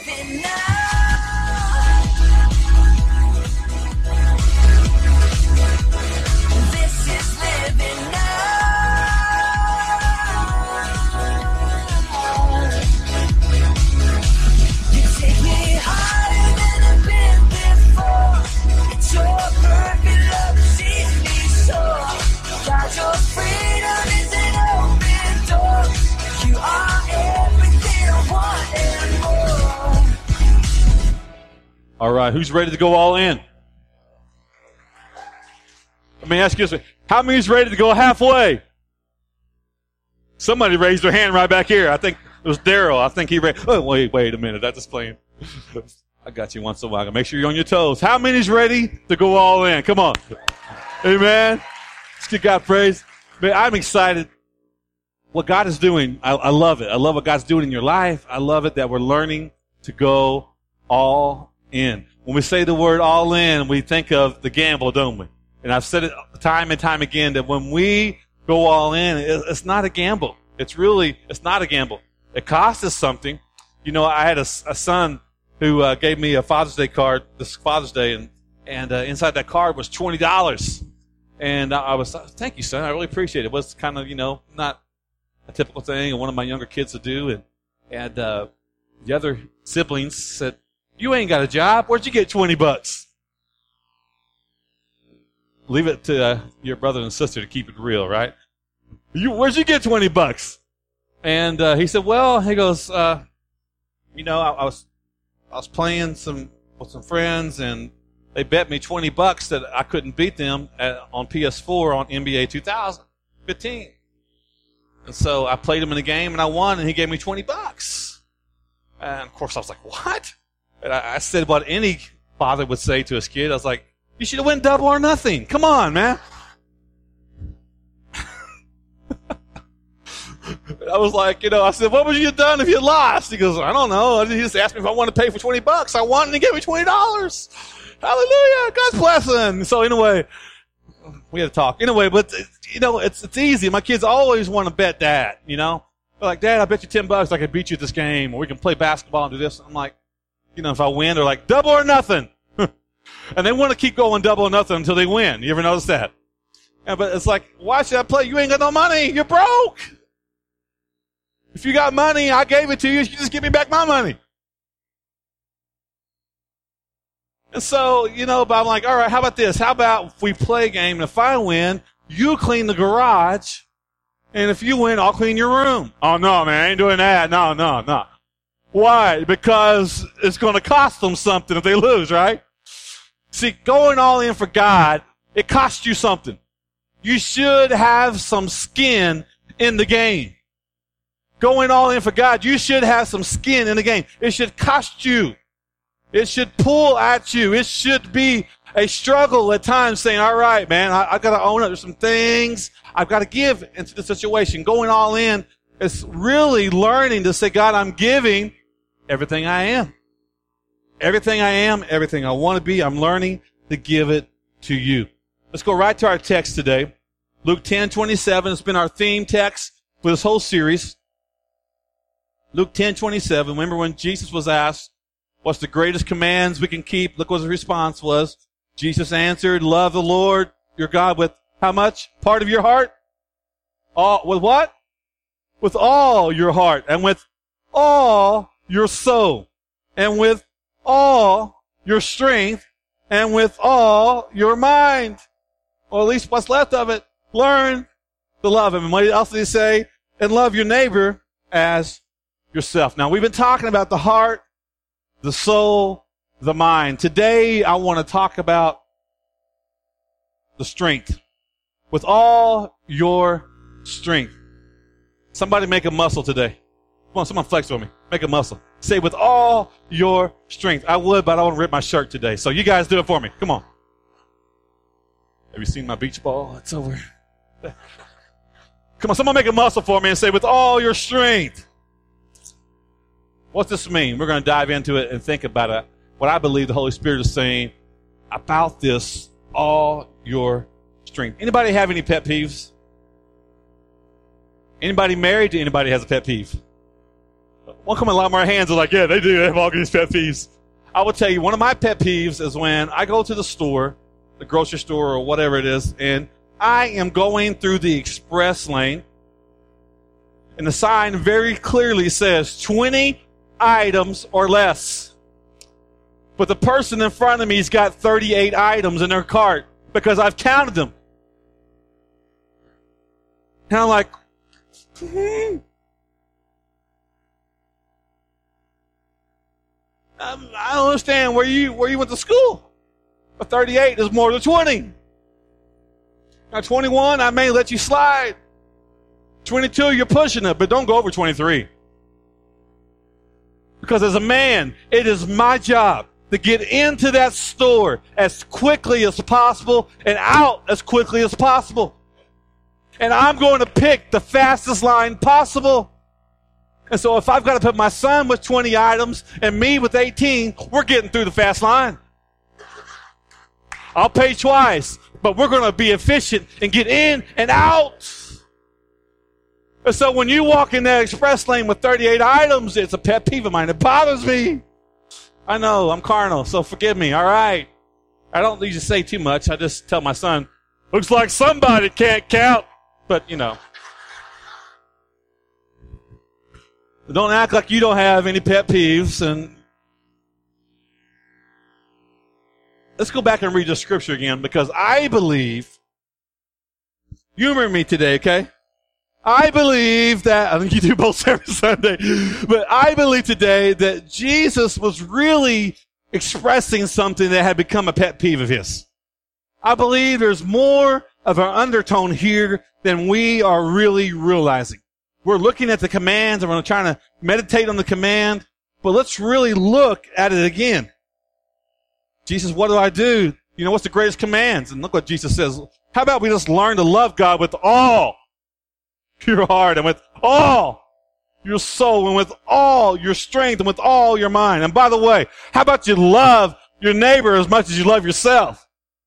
living now. This is living now. You take me higher than I've been before. It's your perfect love that sees me soar. God, your freedom is an open door. You are everything I want and more. All right, who's ready to go all in? Let me ask you this. How many's ready to go halfway? Somebody raised their hand right back here. I think it was Daryl. I think he raised. Oh, wait a minute. That's just playing. I got you once in a while. Make sure you're on your toes. How many's ready to go all in? Come on. Amen. Let's give God praise. Man, I'm excited. What God is doing, I love it. I love what God's doing in your life. I love it that we're learning to go all in. When we say the word all in, we think of the gamble, don't we? And I've said it time and time again that when we go all in, it's not a gamble. It's not a gamble. It costs us something. You know, I had a son who gave me a Father's Day card this Father's Day, and inside that card was $20. And I was, thank you, son. I really appreciate it. It was kind of, not a typical thing, and one of my younger kids to do. And the other siblings said, "You ain't got a job. Where'd you get $20? Leave it to your brother and sister to keep it real, right? Where'd you get $20? And he said, "Well," he goes, I was playing with some friends, and they bet me $20 that I couldn't beat them on PS4 on NBA 2015. And so I played him in a game, and I won, and he gave me $20. And, of course, I was like, what? And I said what any father would say to his kid. I was like, you should have went double or nothing. Come on, man. I was like, I said, what would you have done if you lost? He goes, I don't know. He just asked me if I wanted to pay for $20. I won, and he gave me $20. Hallelujah. God's blessing. So anyway, we had to talk. Anyway, but, it's easy. My kids always want to bet Dad, They're like, Dad, I bet you $10 I can beat you at this game, or we can play basketball and do this. I'm like, if I win, they're like, double or nothing. And they want to keep going double or nothing until they win. You ever notice that? But it's like, why should I play? You ain't got no money. You're broke. If you got money, I gave it to you. You just give me back my money. And so, but I'm like, all right, how about this? How about if we play a game, and if I win, you clean the garage, and if you win, I'll clean your room. Oh, no, man, I ain't doing that. No. Why? Because it's going to cost them something if they lose, right? See, going all in for God, it costs you something. You should have some skin in the game. Going all in for God, you should have some skin in the game. It should cost you. It should pull at you. It should be a struggle at times saying, all right, man, I've got to own it. There's some things I've got to give into the situation. Going all in is really learning to say, God, I'm giving everything I am. Everything I am, everything I want to be, I'm learning to give it to you. Let's go right to our text today. Luke 10:27 has been our theme text for this whole series. Luke 10:27. Remember when Jesus was asked, what's the greatest commands we can keep? Look what his response was. Jesus answered, love the Lord your God with how much? Part of your heart? With what? With all your heart, and with all your soul, and with all your strength, and with all your mind. Or at least what's left of it. Learn to love him. And what else did he say? And love your neighbor as yourself. Now, we've been talking about the heart, the soul, the mind. Today, I want to talk about the strength. With all your strength. Somebody make a muscle today. Come on, someone flex with me. Make a muscle. Say, with all your strength. I would, but I don't want to rip my shirt today. So you guys do it for me. Come on. Have you seen my beach ball? It's over. Come on, someone make a muscle for me and say, with all your strength. What's this mean? We're going to dive into it and think about it. What I believe the Holy Spirit is saying about this, all your strength. Anybody have any pet peeves? Anybody married to anybody has a pet peeve? Welcome, a lot more hands are like, yeah, they do. They have all these pet peeves. I will tell you, one of my pet peeves is when I go to the store, the grocery store or whatever it is, and I am going through the express lane, and the sign very clearly says 20 items or less. But the person in front of me's got 38 items in their cart because I've counted them. And I'm like, I don't understand where you went to school. But 38 is more than 20. Now 21, I may let you slide. 22, you're pushing it, but don't go over 23. Because as a man, it is my job to get into that store as quickly as possible and out as quickly as possible. And I'm going to pick the fastest line possible. And so if I've got to put my son with 20 items and me with 18, we're getting through the fast line. I'll pay twice, but we're going to be efficient and get in and out. And so when you walk in that express lane with 38 items, it's a pet peeve of mine. It bothers me. I know, I'm carnal, so forgive me, all right? I don't usually say too much. I just tell my son, looks like somebody can't count. But, you know. Don't act like you don't have any pet peeves. And let's go back and read the scripture again, because I believe, humor me today, okay? I believe that, I think you do both every Sunday, but I believe today that Jesus was really expressing something that had become a pet peeve of his. I believe there's more of an undertone here than we are really realizing. We're looking at the commands and we're trying to meditate on the command, but let's really look at it again. Jesus, what do I do? You know, what's the greatest commands? And look what Jesus says. How about we just learn to love God with all your heart and with all your soul and with all your strength and with all your mind. And by the way, how about you love your neighbor as much as you love yourself?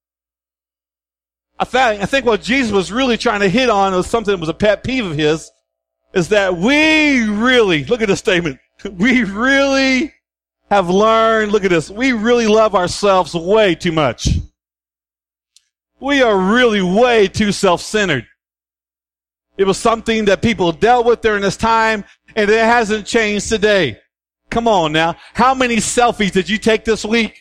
I think what Jesus was really trying to hit on was something that was a pet peeve of his, is that we really, look at this statement, we really have learned, look at this, we really love ourselves way too much. We are really way too self-centered. It was something that people dealt with during this time, and it hasn't changed today. Come on now. How many selfies did you take this week?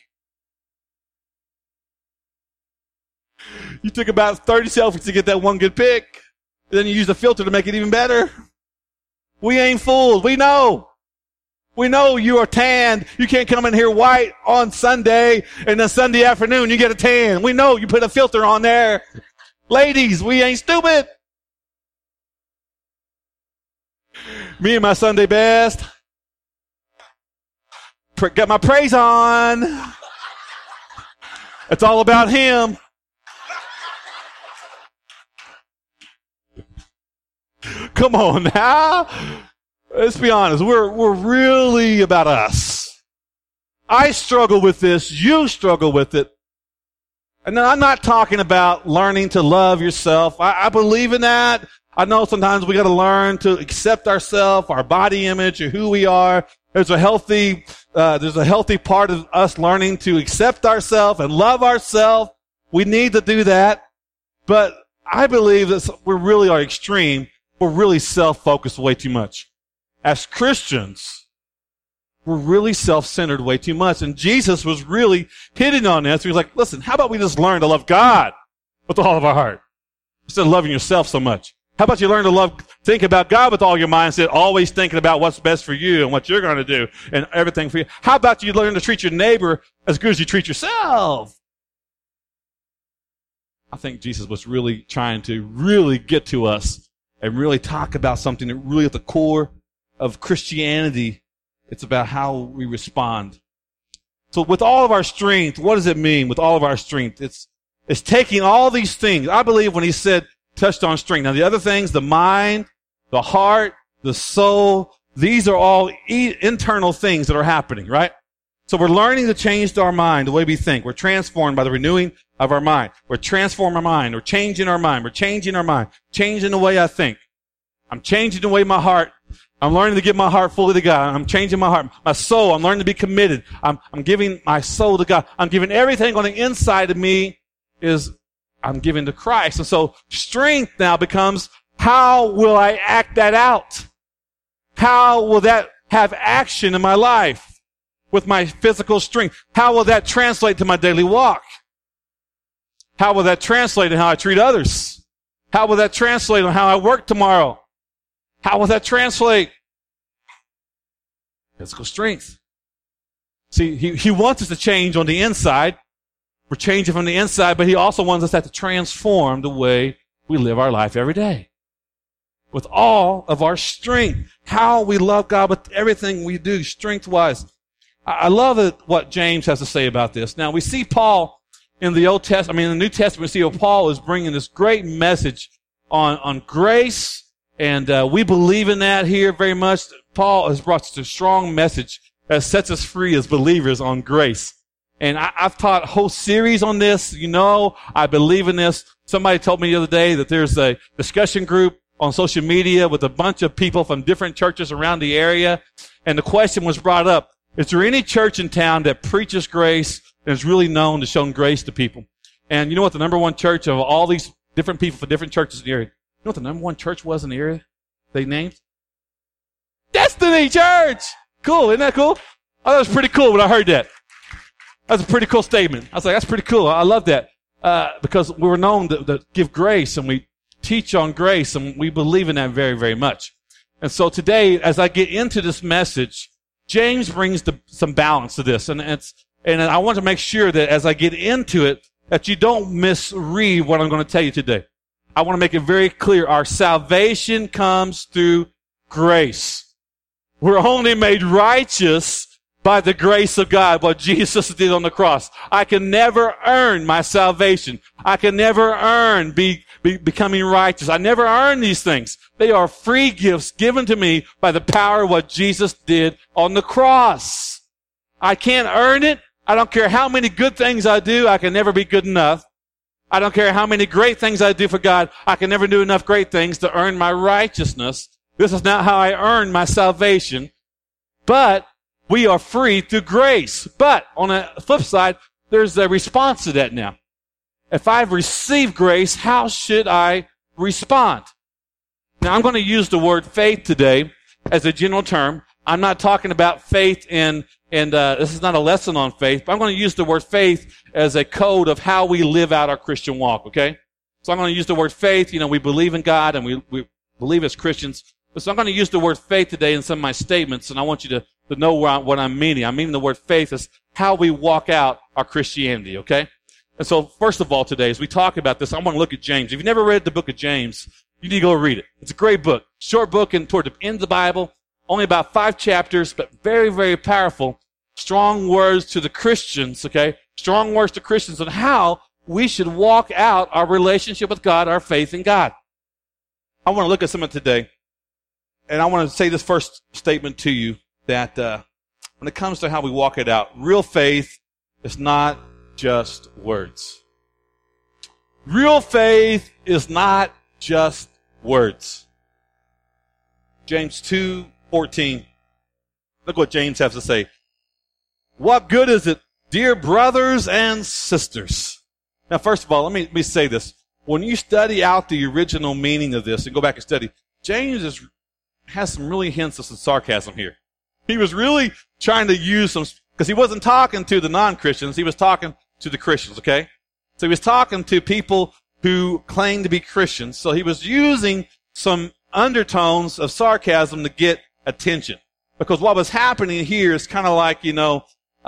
You took about 30 selfies to get that one good pic. Then you used a filter to make it even better. We ain't fools. We know. We know you are tanned. You can't come in here white on Sunday, and then Sunday afternoon you get a tan. We know you put a filter on there. Ladies, we ain't stupid. Me and my Sunday best. Got my praise on. It's all about him. Come on now. Let's be honest. We're really about us. I struggle with this. You struggle with it. And then I'm not talking about learning to love yourself. I believe in that. I know sometimes we got to learn to accept ourselves, our body image, or who we are. There's a healthy part of us learning to accept ourselves and love ourselves. We need to do that. But I believe that we really are extreme. We're really self-focused way too much. As Christians, we're really self-centered way too much. And Jesus was really hitting on this. He was like, listen, how about we just learn to love God with all of our heart instead of loving yourself so much? How about you learn to think about God with all your mind instead of always thinking about what's best for you and what you're going to do and everything for you? How about you learn to treat your neighbor as good as you treat yourself? I think Jesus was really trying to really get to us and really talk about something that really at the core of Christianity, it's about how we respond. So with all of our strength, what does it mean with all of our strength? It's taking all these things. I believe when he said, touched on strength. Now the other things, the mind, the heart, the soul, these are all internal things that are happening, right? So we're learning to change our mind, the way we think. We're transformed by the renewing of our mind. We're transforming our mind. We're changing our mind. We're changing our mind. Changing the way I think. I'm changing the way my heart I'm learning to give my heart fully to God. I'm changing my heart. My soul, I'm learning to be committed. I'm giving my soul to God. I'm giving everything on the inside of me I'm giving to Christ. And so strength now becomes, how will I act that out? How will that have action in my life with my physical strength? How will that translate to my daily walk? How will that translate in how I treat others? How will that translate on how I work tomorrow? How will that translate? Physical strength. See, he wants us to change on the inside. We're changing from the inside, but he also wants us to transform the way we live our life every day. With all of our strength. How we love God with everything we do, strength-wise. I love what James has to say about this. Now, we see Paul in the in the New Testament, we see Paul is bringing this great message on grace. And we believe in that here very much. Paul has brought us a strong message that sets us free as believers on grace. And I've taught a whole series on this. You know, I believe in this. Somebody told me the other day that there's a discussion group on social media with a bunch of people from different churches around the area. And the question was brought up, is there any church in town that preaches grace and is really known to show grace to people? And you know what the number one church of all these different people for different churches in the area? You know what the number one church was in the area they named? Destiny Church! Cool, isn't that cool? Oh, that was pretty cool when I heard that. That's a pretty cool statement. I was like, that's pretty cool. I love that. Because we were known to give grace, and we teach on grace, and we believe in that very, very much. And so today, as I get into this message, James brings some balance to this. And I want to make sure that as I get into it, that you don't misread what I'm going to tell you today. I want to make it very clear. Our salvation comes through grace. We're only made righteous by the grace of God, what Jesus did on the cross. I can never earn my salvation. I can never earn becoming righteous. I never earn these things. They are free gifts given to me by the power of what Jesus did on the cross. I can't earn it. I don't care how many good things I do. I can never be good enough. I don't care how many great things I do for God. I can never do enough great things to earn my righteousness. This is not how I earn my salvation. But we are free through grace. But on the flip side, there's a response to that now. If I've received grace, how should I respond? Now, I'm going to use the word faith today as a general term. I'm not talking about faith and this is not a lesson on faith, but I'm going to use the word faith as a code of how we live out our Christian walk, okay? So I'm going to use the word faith. You know, we believe in God and we believe as Christians. So I'm going to use the word faith today in some of my statements, and I want you to know what I'm meaning. I'm meaning the word faith is how we walk out our Christianity, okay? And so first of all today, as we talk about this, I want to look at James. If you've never read the book of James, you need to go read it. It's a great book. Short book and toward the end of the Bible. Only about 5 chapters, but very, very powerful. Strong words to the Christians, okay? Strong words to Christians on how we should walk out our relationship with God, our faith in God. I want to look at some of it today. And I want to say this first statement to you that when it comes to how we walk it out, real faith is not just words. Real faith is not just words. James 2:14. Look what James has to say. What good is it, dear brothers and sisters? Now, first of all, let me say this. When you study out the original meaning of this and go back and study, James has some really hints of some sarcasm here. He was really trying to use some, because he wasn't talking to the non-Christians, he was talking to the Christians, okay? So he was talking to people who claimed to be Christians. So he was using some undertones of sarcasm to get attention. Because what was happening here is kind of like, you know,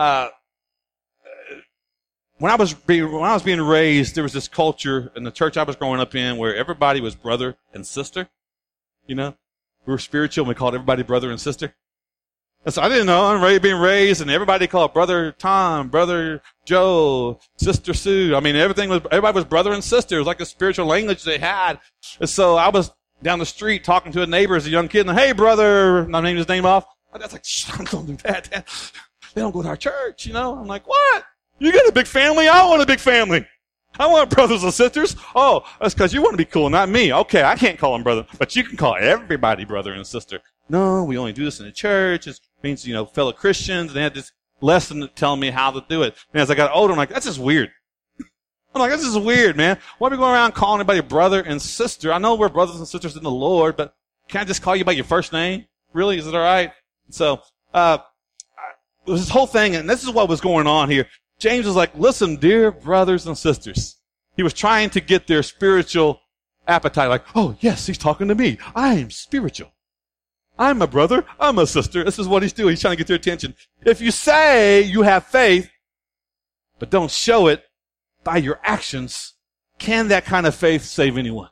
when I was being raised, there was this culture in the church I was growing up in where everybody was brother and sister. You know, we were spiritual and we called everybody brother and sister. And so I didn't know. I'm being raised and everybody called brother Tom, brother Joe, sister Sue. I mean, everybody was brother and sister. It was like a spiritual language they had. And so I was down the street talking to a neighbor as a young kid and, hey, brother, and I named his name off. I was like, shh, don't do that. They don't go to our church, you know. I'm like, what? You got a big family? I want a big family. I want brothers and sisters. Oh, that's because you want to be cool, not me. Okay, I can't call them brother, but you can call everybody brother and sister. no, we only do this in the church. It means, fellow Christians. And they had this lesson telling me how to do it. And as I got older, I'm like, that's just weird. I'm like, this is weird, man. Why are we going around calling everybody brother and sister? I know we're brothers and sisters in the Lord, but can I just call you by your first name? Really? Is it all right? So, it was this whole thing, and this is what was going on here. James was like, listen, dear brothers and sisters. He was trying to get their spiritual appetite, like, oh, yes, he's talking to me. I am spiritual. I'm a brother. I'm a sister. This is what he's doing. He's trying to get their attention. If you say you have faith, but don't show it by your actions, can that kind of faith save anyone?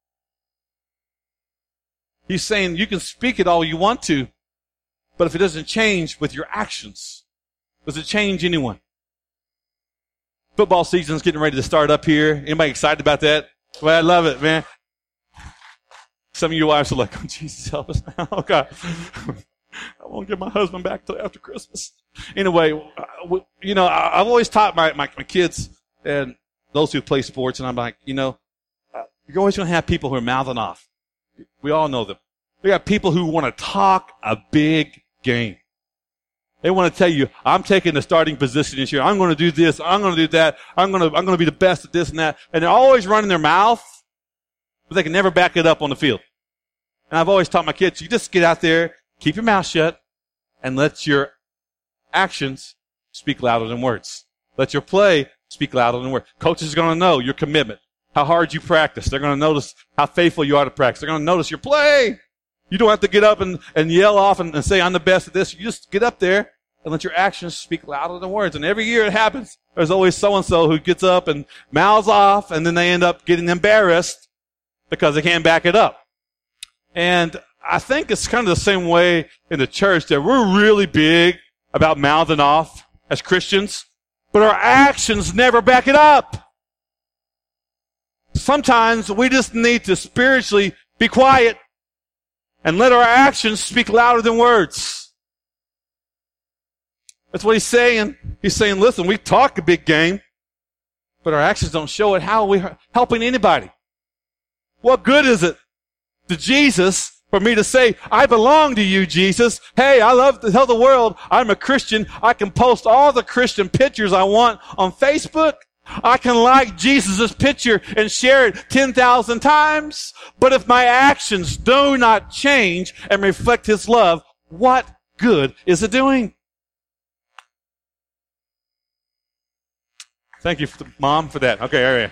He's saying you can speak it all you want to, but if it doesn't change with your actions, does it change anyone? Football season's getting ready to start up here. Anybody excited about that? Well, I love it, man. Some of you wives are like, oh, Jesus, help us now. Oh, God. I won't get my husband back till after Christmas. Anyway, I've always taught my kids and those who play sports, and I'm like, you're always going to have people who are mouthing off. We all know them. We got people who want to talk a big game. They want to tell you, I'm taking the starting position this year. I'm going to do this. I'm going to do that. I'm going to be the best at this and that. And they're always running their mouth, but they can never back it up on the field. And I've always taught my kids, you just get out there, keep your mouth shut, and let your actions speak louder than words. Let your play speak louder than words. Coaches are going to know your commitment, how hard you practice. They're going to notice how faithful you are to practice. They're going to notice your play. You don't have to get up and yell off and say, I'm the best at this. You just get up there and let your actions speak louder than words. And every year it happens. There's always so-and-so who gets up and mouths off, and then they end up getting embarrassed because they can't back it up. And I think it's kind of the same way in the church, that we're really big about mouthing off as Christians, but our actions never back it up. Sometimes we just need to spiritually be quiet and let our actions speak louder than words. That's what he's saying. He's saying, listen, we talk a big game, but our actions don't show it. How are we helping anybody? What good is it to Jesus for me to say, I belong to you, Jesus. Hey, I love to tell the world I'm a Christian. I can post all the Christian pictures I want on Facebook. I can like Jesus' picture and share it 10,000 times. But if my actions do not change and reflect his love, what good is it doing? Thank you, Mom, for that. Okay,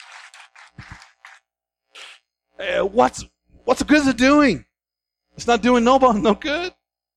all right. What's the good is it doing? It's not doing no good.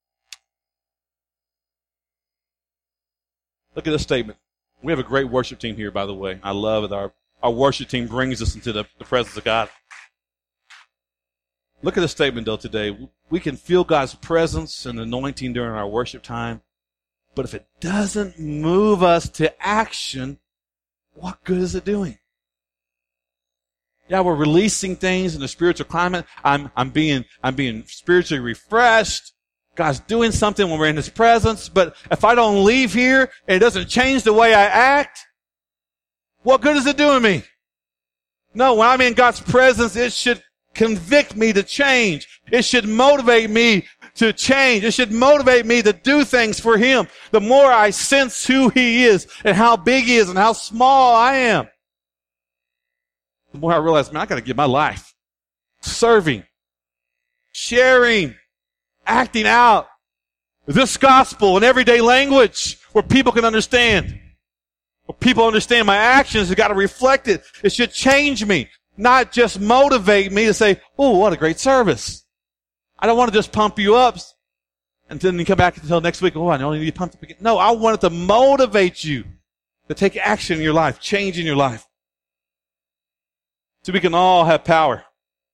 Look at this statement. We have a great worship team here, by the way. I love it. Our worship team brings us into the presence of God. Look at the statement, though, today. We can feel God's presence and anointing during our worship time, but if it doesn't move us to action, what good is it doing? Yeah, we're releasing things in the spiritual climate. I'm being spiritually refreshed. God's doing something when we're in his presence, but if I don't leave here and it doesn't change the way I act, what good is it doing me? No, when I'm in God's presence, it should convict me to change. It should motivate me to change. It should motivate me to do things for him. The more I sense who he is and how big he is and how small I am, the more I realize, man, I got to give my life serving, sharing, acting out this gospel in everyday language where people can understand. Where people understand my actions have got to reflect it. It should change me, not just motivate me to say, oh, what a great service. I don't want to just pump you up and then you come back until next week, oh, I only need to pump up again. No, I want it to motivate you to take action in your life, change in your life. So we can all have power.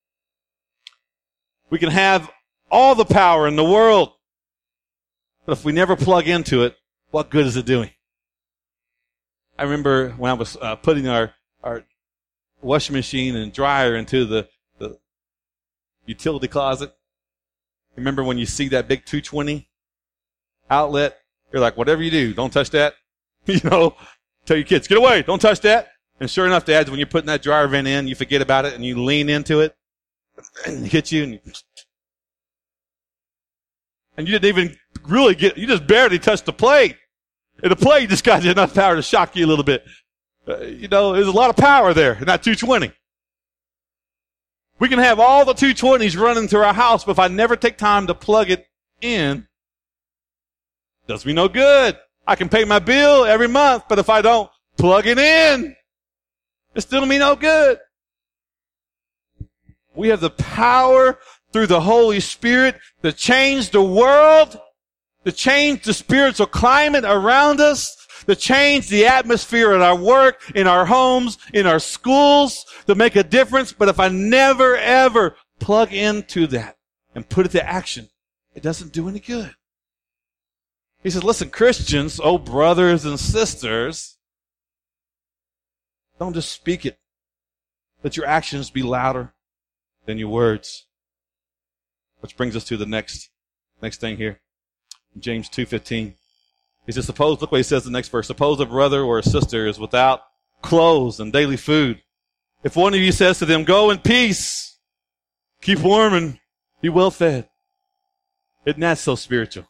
We can have all the power in the world. But if we never plug into it, what good is it doing? I remember when I was putting our washing machine and dryer into the utility closet. Remember when you see that big 220 outlet? You're like, whatever you do, don't touch that. Tell your kids, get away, don't touch that. And sure enough, dads, when you're putting that dryer vent in, you forget about it and you lean into it and it hits you and And you didn't even really you just barely touched the plate. And the plate just got enough power to shock you a little bit. There's a lot of power there in that 220. We can have all the 220s running through our house, but if I never take time to plug it in, it does me no good. I can pay my bill every month, but if I don't plug it in, it's still me no good. We have the power through the Holy Spirit to change the world, to change the spiritual climate around us, to change the atmosphere at our work, in our homes, in our schools, to make a difference. But if I never, ever plug into that and put it to action, it doesn't do any good. He says, listen, Christians, oh brothers and sisters, don't just speak it. Let your actions be louder than your words. Which brings us to the next thing here. James 2:15. He says, look what he says in the next verse. Suppose a brother or a sister is without clothes and daily food. If one of you says to them, go in peace, keep warm and be well fed. Isn't that so spiritual?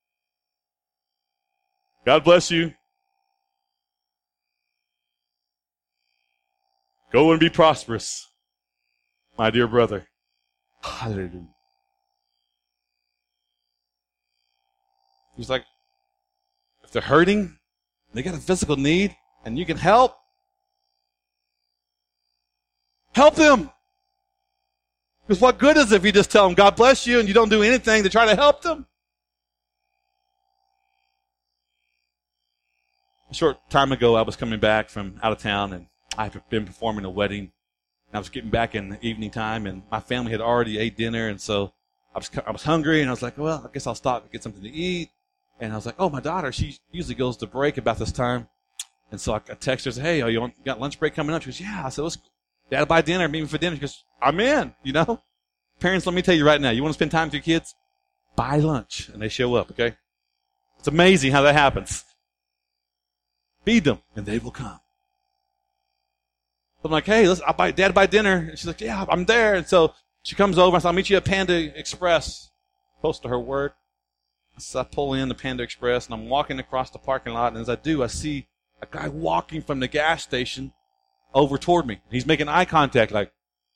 God bless you. Go and be prosperous, my dear brother. Hallelujah. He's like, if they're hurting, they got a physical need, and you can help them. Because what good is it if you just tell them, God bless you, and you don't do anything to try to help them? A short time ago, I was coming back from out of town, and I had been performing a wedding. And I was getting back in the evening time, and my family had already ate dinner, and so I was hungry, and I was like, well, I guess I'll stop and get something to eat. And I was like, oh, my daughter, she usually goes to break about this time. And so I texted her, said, hey, you got lunch break coming up? She goes, yeah. I said, let's Dad buy dinner, meet me for dinner. She goes, I'm in, Parents, let me tell you right now, you want to spend time with your kids? Buy lunch. And they show up, okay? It's amazing how that happens. Feed them, and they will come. So I'm like, hey, Dad buy dinner. And she's like, yeah, I'm there. And so she comes over. I said, I'll meet you at Panda Express. Close to her word. So I pull in the Panda Express, and I'm walking across the parking lot, and as I do, I see a guy walking from the gas station over toward me. He's making eye contact like,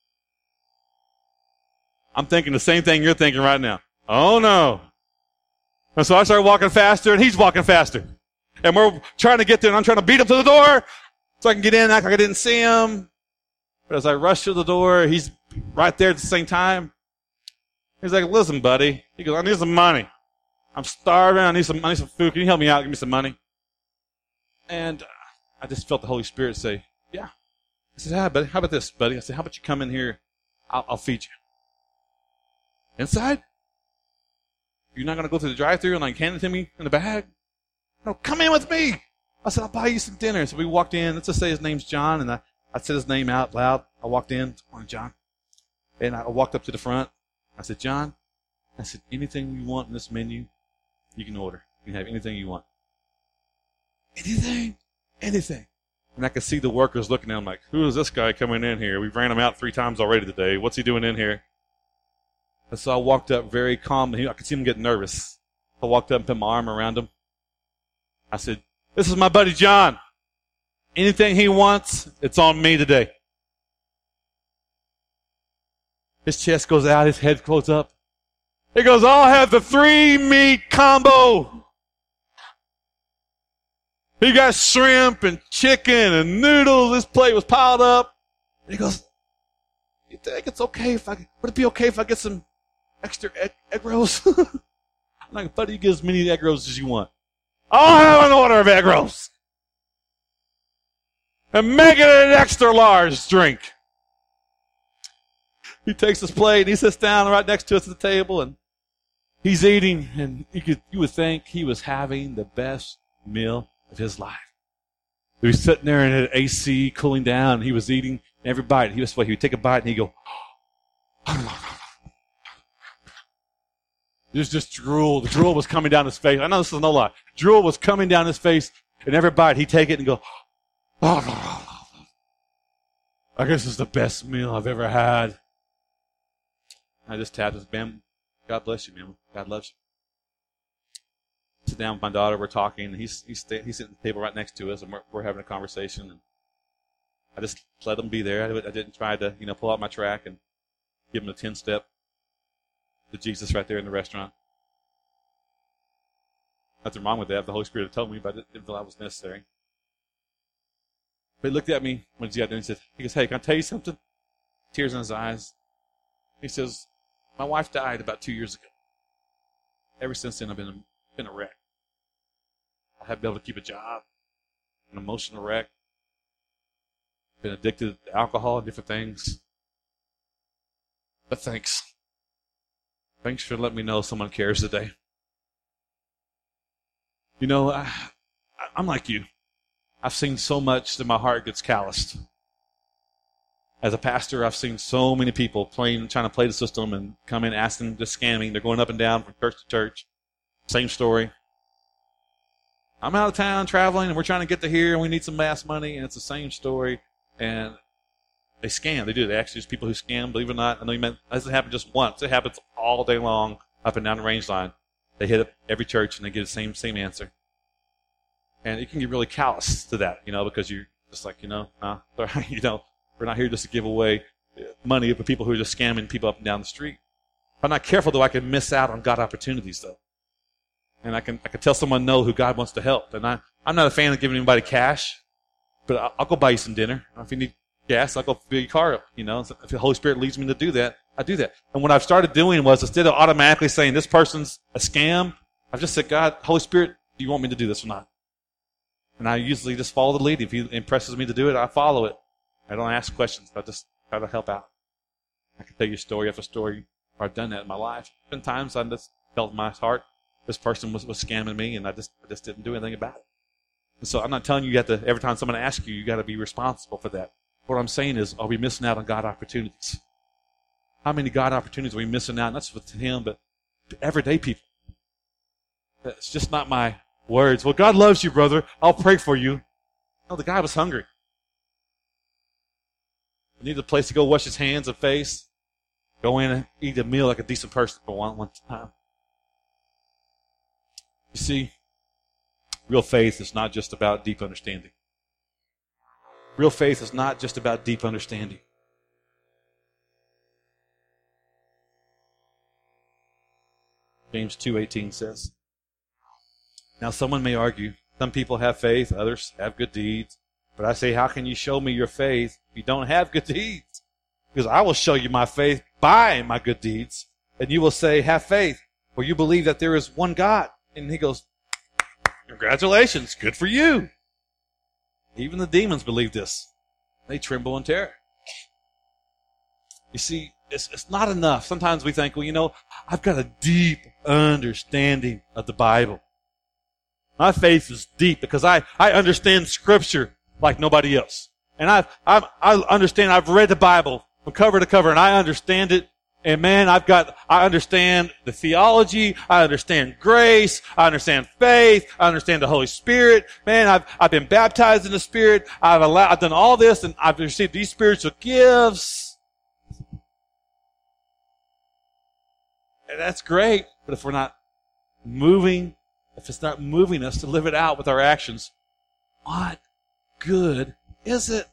I'm thinking the same thing you're thinking right now. Oh, no. And so I start walking faster, and he's walking faster. And we're trying to get there, and I'm trying to beat him to the door so I can get in, act like I didn't see him. But as I rush to the door, he's right there at the same time. He's like, listen, buddy. He goes, I need some money. I'm starving. I need some food. Can you help me out? Give me some money. And I just felt the Holy Spirit say, yeah. I said, yeah, buddy. How about this, buddy? I said, how about you come in here? I'll feed you. Inside? You're not going to go through the drive-thru and like hand it to me in the bag? No, come in with me. I said, I'll buy you some dinner. So we walked in. Let's just say his name's John. And I said his name out loud. I walked in. Morning, John. And I walked up to the front. I said, John, I said, anything you want in this menu, you can order. You can have anything you want. Anything. And I could see the workers looking at him like, who is this guy coming in here? We've ran him out 3 times already today. What's he doing in here? And so I walked up very calmly. I could see him get nervous. I walked up and put my arm around him. I said, this is my buddy John. Anything he wants, it's on me today. His chest goes out, his head goes up. He goes, I'll have the 3-meat combo. He got shrimp and chicken and noodles. This plate was piled up. And he goes, you think it's okay would it be okay if I get some extra egg rolls? I'm like, buddy, you get as many egg rolls as you want. I'll have an order of egg rolls. And make it an extra large drink. He takes his plate and he sits down right next to us at the table and he's eating, and you would think he was having the best meal of his life. He was sitting there in an AC cooling down, and he was eating every bite. He would take a bite and he'd go, there's just drool. The drool was coming down his face. I know this is no lie. Drool was coming down his face, and every bite he'd take it and go, I guess this is the best meal I've ever had. I just tapped his bam. God bless you, man. God loves you. sit down with my daughter. We're talking. And he's sitting at the table right next to us, and we're having a conversation. And I just let him be there. I didn't try to, pull out my track and give him a 10-step to Jesus right there in the restaurant. Nothing wrong with that. The Holy Spirit had told me, but I didn't feel that was necessary. But he looked at me when he got there and he goes, hey, can I tell you something? Tears in his eyes. He says, my wife died about 2 years ago. Ever since then, I've been a wreck. I haven't been able to keep a job, an emotional wreck, been addicted to alcohol and different things. But thanks. Thanks for letting me know someone cares today. I'm like you. I've seen so much that my heart gets calloused. As a pastor, I've seen so many people trying to play the system and come in asking, just scamming. They're going up and down from church to church. Same story. I'm out of town traveling, and we're trying to get to here, and we need some mass money, and it's the same story. And they scam. They do. They actually, there's people who scam, believe it or not. I know it doesn't happen just once. It happens all day long up and down the range line. They hit up every church, and they get the same answer. And you can get really callous to that, because you're just like, nah, we're not here just to give away money for people who are just scamming people up and down the street. If I'm not careful, though, I can miss out on God opportunities, though. And I can tell someone no who God wants to help. And I'm not a fan of giving anybody cash, but I'll go buy you some dinner. If you need gas, I'll go fill your car up. If the Holy Spirit leads me to do that, I do that. And what I've started doing was, instead of automatically saying this person's a scam, I've just said, God, Holy Spirit, do you want me to do this or not? And I usually just follow the lead. If He impresses me to do it, I follow it. I don't ask questions. I just try to help out. I can tell you story after story where I've done that in my life. Been times I just felt in my heart this person was scamming me, and I just didn't do anything about it. And so I'm not telling you have to, every time someone asks you got to be responsible for that. What I'm saying is, are we missing out on God opportunities? How many God opportunities are we missing out? Not just with Him, but to everyday people. It's just not my words. Well, God loves you, brother. I'll pray for you. No, the guy was hungry. He needed a place to go wash his hands and face. Go in and eat a meal like a decent person for one time. You see, real faith is not just about deep understanding. Real faith is not just about deep understanding. James 2:18 says, now someone may argue, some people have faith, others have good deeds. But I say, how can you show me your faith if you don't have good deeds? Because I will show you my faith by my good deeds. And you will say, have faith, for you believe that there is one God. And he goes, congratulations, good for you. Even the demons believe this. They tremble in terror. You see, it's not enough. Sometimes we think, well, I've got a deep understanding of the Bible. My faith is deep because I understand Scripture like nobody else. And I understand, I've read the Bible from cover to cover, and I understand it. And man, I understand the theology, I understand grace, I understand faith, I understand the Holy Spirit. Man, I've been baptized in the Spirit, I've done all this, and I've received these spiritual gifts. And that's great, but if it's not moving us to live it out with our actions, what good is it?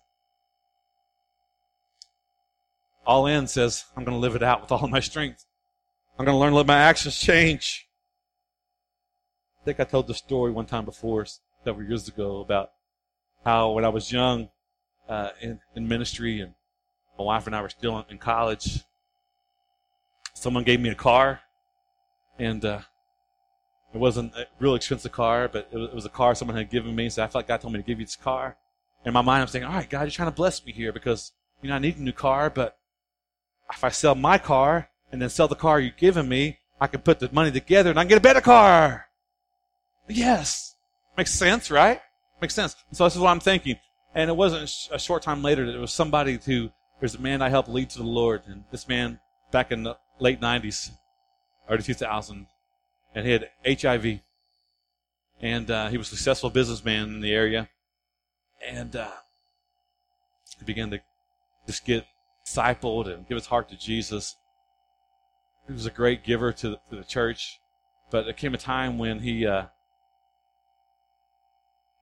All in says, I'm going to live it out with all my strength. I'm going to learn to let my actions change. I think I told the story one time before, several years ago, about how when I was young in ministry, and my wife and I were still in college, someone gave me a car, and it wasn't a real expensive car, but it was a car someone had given me, so I felt like God told me to give you this car. In my mind, I'm thinking, all right, God, you're trying to bless me here because, I need a new car, but if I sell my car and then sell the car you've given me, I can put the money together and I can get a better car. Yes. Makes sense, right? Makes sense. So this is what I'm thinking. And it wasn't a short time later that it was somebody there's a man I helped lead to the Lord. And this man, back in the late 90s, early 2000s, and he had HIV. And he was a successful businessman in the area. And he began to just get discipled and give his heart to Jesus. He was a great giver to the church, but there came a time when he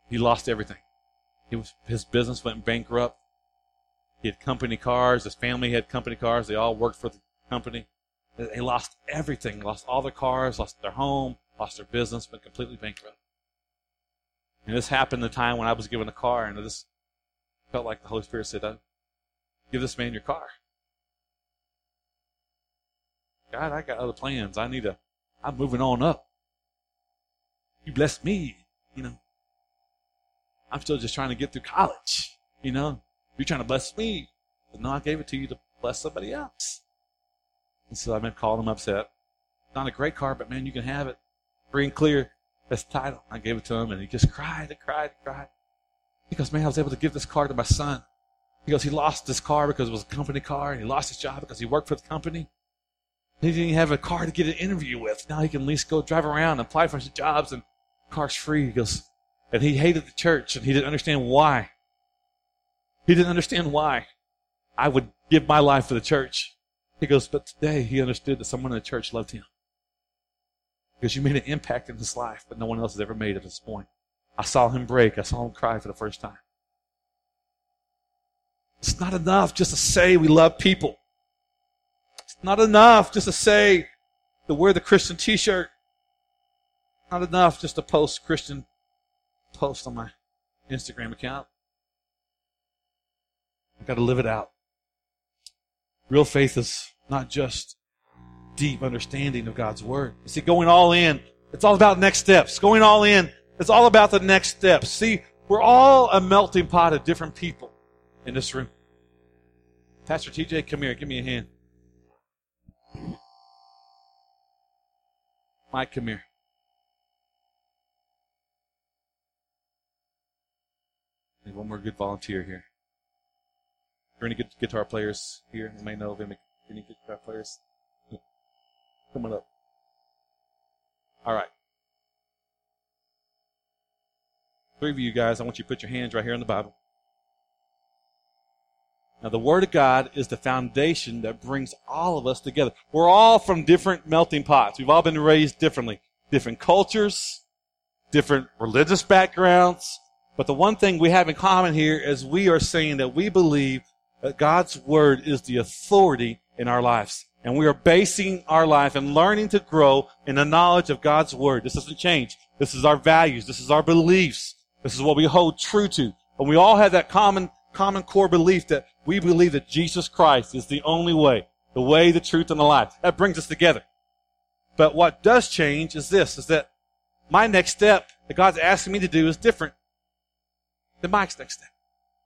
He lost everything. His business went bankrupt. He had company cars. His family had company cars. They all worked for the company. They lost everything. Lost all their cars, lost their home, lost their business, went completely bankrupt. And this happened the time when I was given a car, and this felt like the Holy Spirit said, give this man your car. God, I got other plans. I'm moving on up. You blessed me, I'm still just trying to get through college, You're trying to bless me. But no, I gave it to you to bless somebody else. And so I called him upset. Not a great car, but man, you can have it. Free and clear. That's the title. I gave it to him, and he just cried and cried and cried. He goes, man, I was able to give this car to my son. He goes, he lost this car because it was a company car, and he lost his job because he worked for the company. He didn't even have a car to get an interview with. Now he can at least go drive around and apply for some jobs, and the car's free. He goes, and he hated the church, and he didn't understand why. He didn't understand why I would give my life for the church. He goes, but today he understood that someone in the church loved him. Because you made an impact in his life that no one else has ever made at this point. I saw him break. I saw him cry for the first time. It's not enough just to say we love people. It's not enough just to say to wear the Christian t-shirt. Not enough just to post Christian posts on my Instagram account. I've got to live it out. Real faith is not just deep understanding of God's Word. You see, going all in, it's all about next steps. Going all in, it's all about the next steps. See, we're all a melting pot of different people in this room. Pastor TJ, come here. Give me a hand. Mike, come here. Need one more good volunteer here. Are there any good guitar players here? You may know of any guitar players. Coming up. All right. 3 of you guys, I want you to put your hands right here in the Bible. Now, the Word of God is the foundation that brings all of us together. We're all from different melting pots. We've all been raised differently. Different cultures, different religious backgrounds. But the one thing we have in common here is we are saying that we believe that God's Word is the authority in our lives. And we are basing our life and learning to grow in the knowledge of God's Word. This doesn't change. This is our values. This is our beliefs. This is what we hold true to. And we all have that common core belief that we believe that Jesus Christ is the only way, the way, the truth, and the life. That brings us together. But what does change is this, is that my next step that God's asking me to do is different than Mike's next step.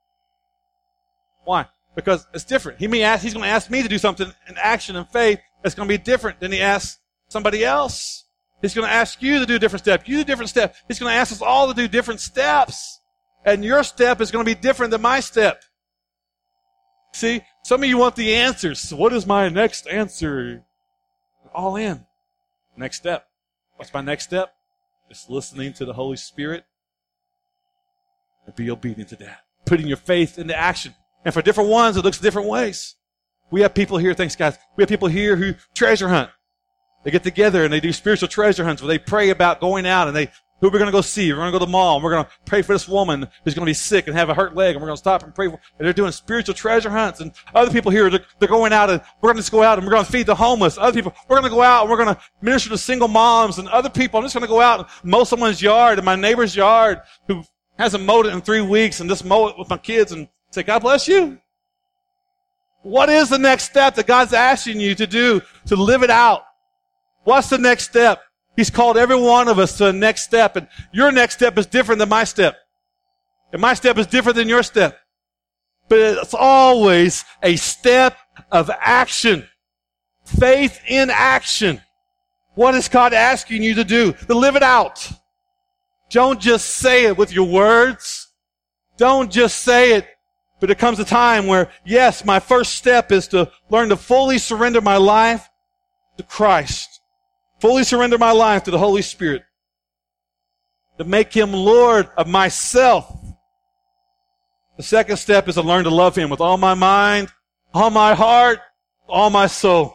Why? Because it's different. He's going to ask me to do something in action and faith that's going to be different than he asks somebody else. He's going to ask you to do a different step. You do a different step. He's going to ask us all to do different steps. And your step is going to be different than my step. See, some of you want the answers. So what is my next answer? All in. Next step. What's my next step? Just listening to the Holy Spirit and be obedient to that. Putting your faith into action. And for different ones, it looks different ways. We have people here, thanks guys, we have people here who treasure hunt. They get together and they do spiritual treasure hunts where they pray about going out and who we're going to go see. We're going to go to the mall and we're going to pray for this woman who's going to be sick and have a hurt leg and we're going to stop and pray for her. And they're doing spiritual treasure hunts. And other people here, they're going out and we're going to just go out and we're going to feed the homeless. Other people, we're going to go out and we're going to minister to single moms. And other people, I'm just going to go out and mow someone's yard in my neighbor's yard who hasn't mowed it in 3 weeks and just mow it with my kids and say, God bless you. What is the next step that God's asking you to do to live it out? What's the next step? He's called every one of us to a next step, and your next step is different than my step. And my step is different than your step. But it's always a step of action. Faith in action. What is God asking you to do? To live it out. Don't just say it with your words. Don't just say it. But there comes a time where, yes, my first step is to learn to fully surrender my life to Christ. Fully surrender my life to the Holy Spirit. To make Him Lord of myself. The second step is to learn to love Him with all my mind, all my heart, all my soul.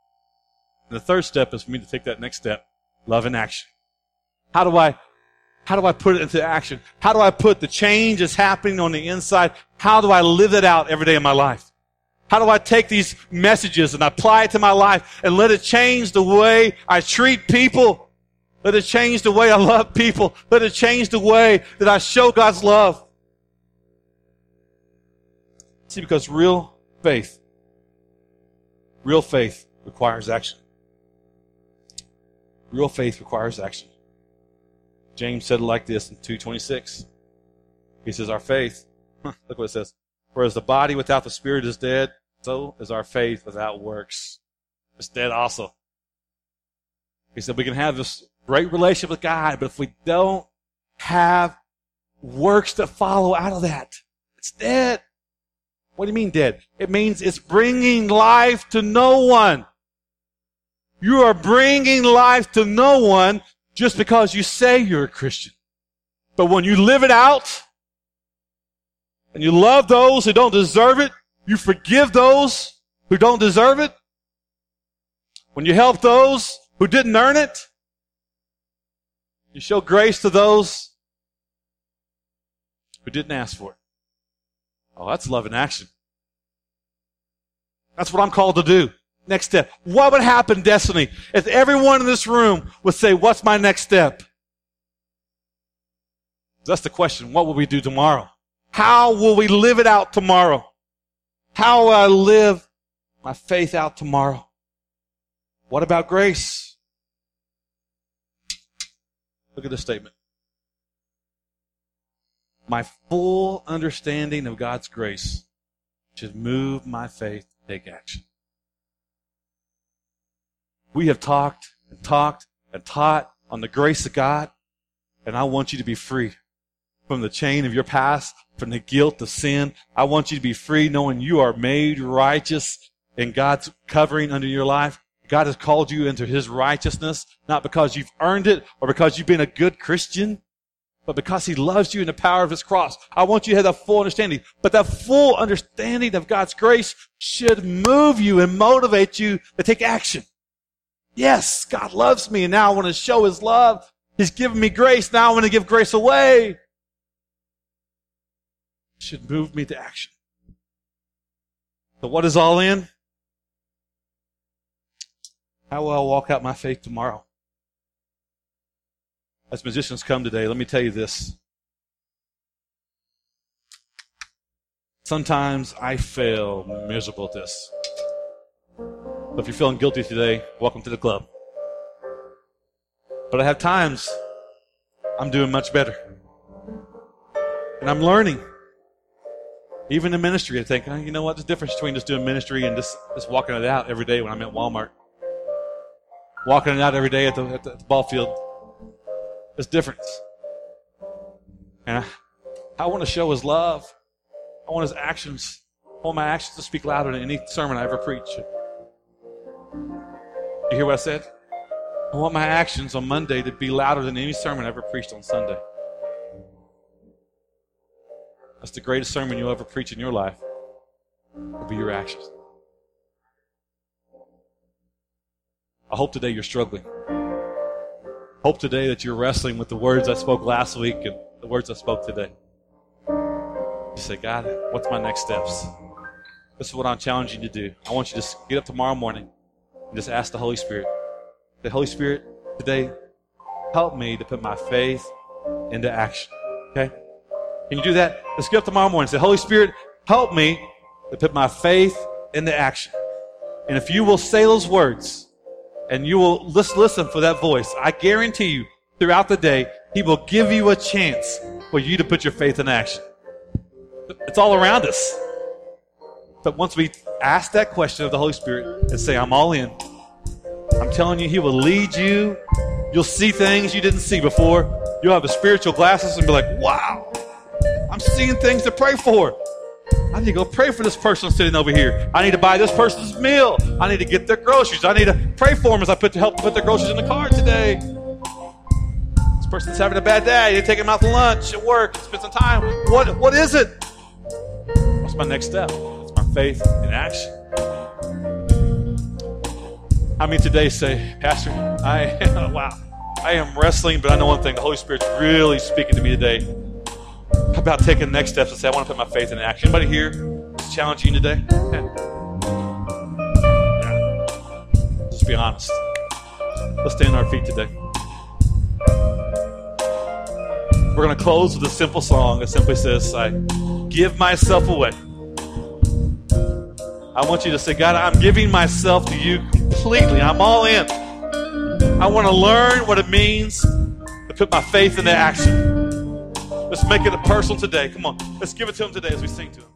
And the third step is for me to take that next step. Love in action. How do How do I put it into action? How do I put the change that's happening on the inside? How do I live it out every day of my life? How do I take these messages and apply it to my life and let it change the way I treat people? Let it change the way I love people. Let it change the way that I show God's love. See, because real faith requires action. Real faith requires action. James said it like this in 2:26. He says, our faith, look what it says, for as the body without the spirit is dead, so is our faith without works. It's dead also. He said we can have this great relationship with God, but if we don't have works that follow out of that, it's dead. What do you mean dead? It means it's bringing life to no one. You are bringing life to no one just because you say you're a Christian. But when you live it out, and you love those who don't deserve it, you forgive those who don't deserve it, when you help those who didn't earn it, you show grace to those who didn't ask for it. Oh, that's love in action. That's what I'm called to do. Next step. What would happen, Destiny, if everyone in this room would say, what's my next step? That's the question. What will we do tomorrow? How will we live it out tomorrow? How will I live my faith out tomorrow? What about grace? Look at this statement. My full understanding of God's grace should move my faith to take action. We have talked and taught on the grace of God, and I want you to be free from the chain of your past, from the guilt of sin. I want you to be free knowing you are made righteous in God's covering under your life. God has called you into His righteousness, not because you've earned it or because you've been a good Christian, but because He loves you in the power of His cross. I want you to have that full understanding. But that full understanding of God's grace should move you and motivate you to take action. Yes, God loves me, and now I want to show His love. He's given me grace. Now I want to give grace away. It should move me to action. So what is all in? How will I walk out my faith tomorrow? As musicians come today, let me tell you this. Sometimes I fail miserable at this. So if you're feeling guilty today, welcome to the club. But I have times I'm doing much better. And I'm learning. Even in ministry, I think, you know what? There's a difference between just doing ministry and just walking it out every day when I'm at Walmart. Walking it out every day at the ball field. There's a difference. And I want to show His love. I want His actions. I want my actions to speak louder than any sermon I ever preach. You hear what I said? I want my actions on Monday to be louder than any sermon I ever preached on Sunday. That's the greatest sermon you'll ever preach in your life. Will be your actions. I hope today you're struggling. Hope today that you're wrestling with the words I spoke last week and the words I spoke today. You say, God, what's my next steps? This is what I'm challenging you to do. I want you to just get up tomorrow morning and just ask the Holy Spirit. The Holy Spirit, today, help me to put my faith into action. Okay? Can you do that? Let's get up tomorrow morning and say, Holy Spirit, help me to put my faith into action. And if you will say those words, and you will listen for that voice, I guarantee you, throughout the day, He will give you a chance for you to put your faith in action. It's all around us. But once we ask that question of the Holy Spirit and say, I'm all in, I'm telling you, He will lead you. You'll see things you didn't see before. You'll have the spiritual glasses and be like, wow, I'm seeing things to pray for. I need to go pray for this person sitting over here. I need to buy this person's meal. I need to get their groceries. I need to pray for them as I help put their groceries in the car today. This person's having a bad day. I need to take them out to lunch at work, spend some time. What is it? What's my next step? It's my faith in action. How many today say, Pastor, wow, I am wrestling, but I know one thing. The Holy Spirit's really speaking to me today about taking next steps and say, I want to put my faith in action. Anybody here is challenging you today? Yeah. Let's be honest. Let's stand on our feet today. We're going to close with a simple song that simply says, I give myself away. I want you to say, God, I'm giving myself to you completely. I'm all in. I want to learn what it means to put my faith into action. Let's make it a personal today. Come on. Let's give it to him today as we sing to him.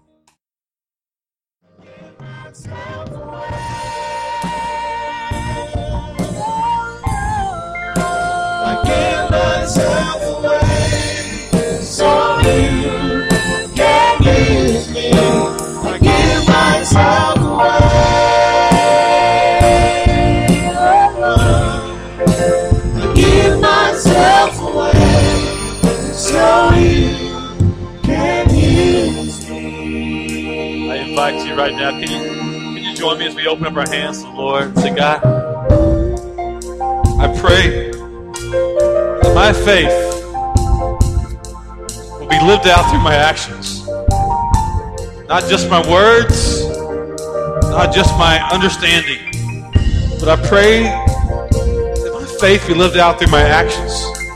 I give myself away so you can use me. I give myself away. I give myself away so you can use me. I invite you right now. Can you join me as we open up our hands to the Lord and say, God, I pray that my faith will be lived out through my actions. Not just my words, not just my understanding, but I pray that my faith be lived out through my actions.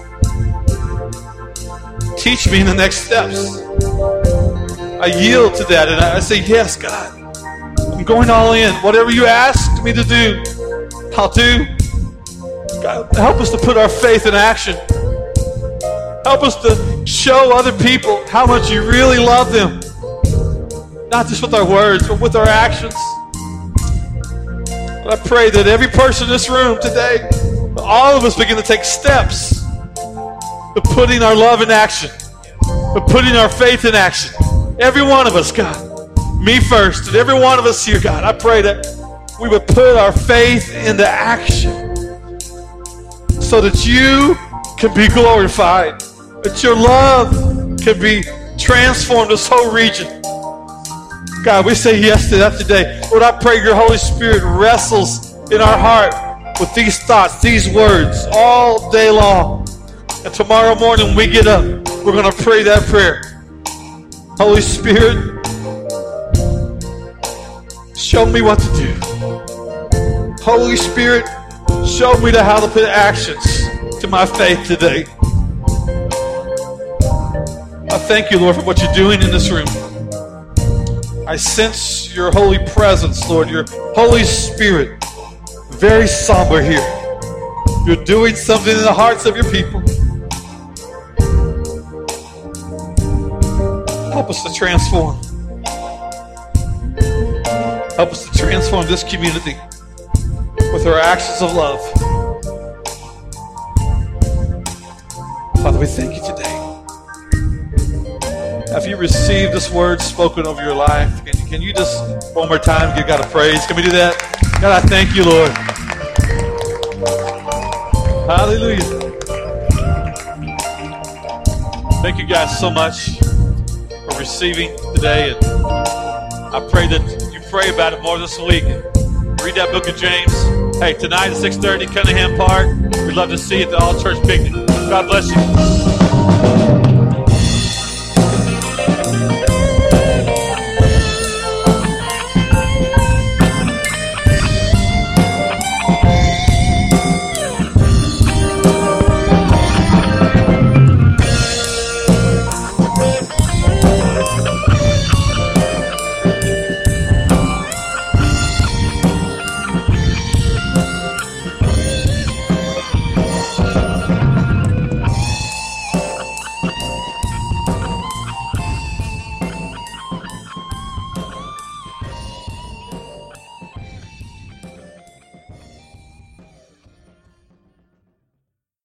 Teach me in the next steps. I yield to that and I say, yes, God, I'm going all in. Whatever you ask me to do, I'll do. God, help us to put our faith in action. Help us to show other people how much you really love them. Not just with our words, but with our actions. And I pray that every person in this room today, all of us begin to take steps to putting our love in action, to putting our faith in action. Every one of us, God. Me first, and every one of us here, God. I pray that we would put our faith into action so that you can be glorified, that your love can be transformed this whole region. God, we say yes to that today. Lord, I pray your Holy Spirit wrestles in our heart with these thoughts, these words, all day long. And tomorrow morning when we get up, we're going to pray that prayer. Holy Spirit, show me what to do. Holy Spirit, show me how to put actions to my faith today. I thank you, Lord, for what you're doing in this room. I sense your holy presence, Lord, your Holy Spirit, very somber here. You're doing something in the hearts of your people. Help us to transform. Help us to transform this community with our actions of love. Father, we thank you today. Have you received this word spoken over your life? Can you just one more time give God a praise? Can we do that? God, I thank you, Lord. Hallelujah. Thank you guys so much for receiving today. And I pray that you pray about it more this week. Read that book of James. Hey, tonight at 6:30, Cunningham Park. We'd love to see you at the All Church Picnic. God bless you.